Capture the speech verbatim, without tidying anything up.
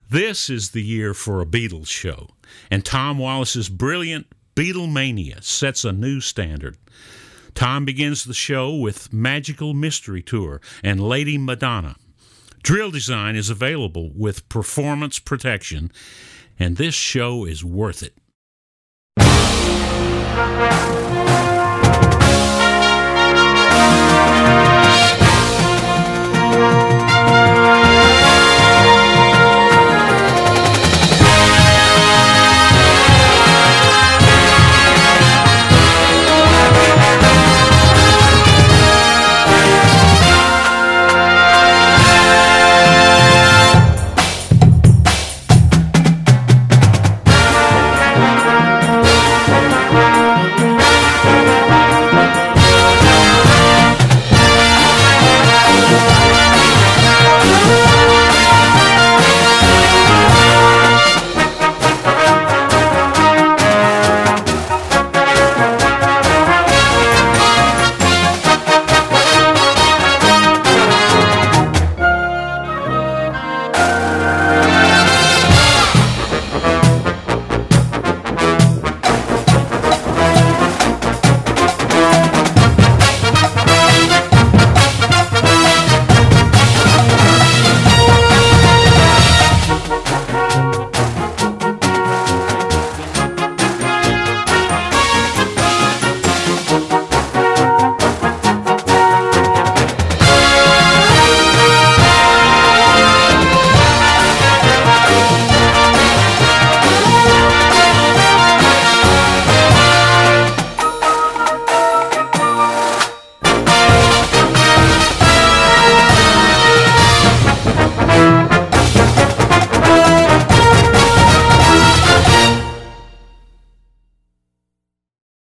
This is the year for a Beatles show, and Tom Wallace's brilliant Beatlemania sets a new standard. Tom begins the show with Magical Mystery Tour and Lady Madonna. Drill design is available with performance protection, and this show is worth it.